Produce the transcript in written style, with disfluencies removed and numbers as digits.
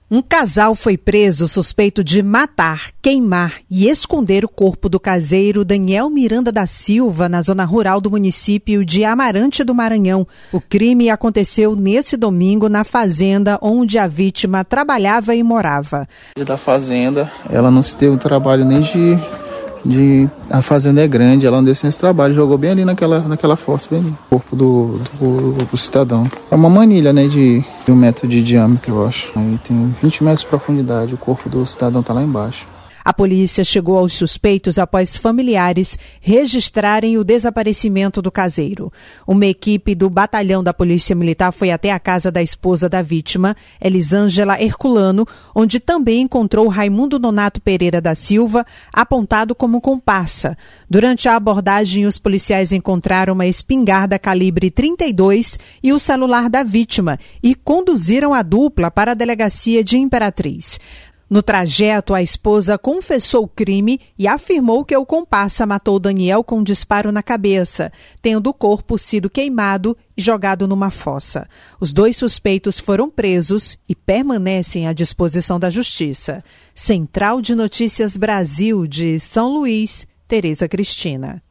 Um casal foi preso suspeito de matar, queimar e esconder o corpo do caseiro Daniel Miranda da Silva na zona rural do município de Amarante do Maranhão. O crime aconteceu nesse domingo na fazenda onde a vítima trabalhava e morava. Da fazenda, ela não se teve trabalho nem a fazenda é grande, ela não deu esse trabalho, jogou bem ali naquela fossa, bem ali, o corpo do cidadão. É uma manilha, né, de 1 metro de diâmetro, eu acho. Aí tem 20 metros de profundidade, o corpo do cidadão tá lá embaixo. A polícia chegou aos suspeitos após familiares registrarem o desaparecimento do caseiro. Uma equipe do batalhão da Polícia Militar foi até a casa da esposa da vítima, Elisângela Herculano, onde também encontrou Raimundo Nonato Pereira da Silva, apontado como comparsa. Durante a abordagem, os policiais encontraram uma espingarda calibre 32 e o celular da vítima e conduziram a dupla para a delegacia de Imperatriz. No trajeto, a esposa confessou o crime e afirmou que o comparsa matou Daniel com um disparo na cabeça, tendo o corpo sido queimado e jogado numa fossa. Os 2 suspeitos foram presos e permanecem à disposição da Justiça. Central de Notícias Brasil de São Luís, Tereza Cristina.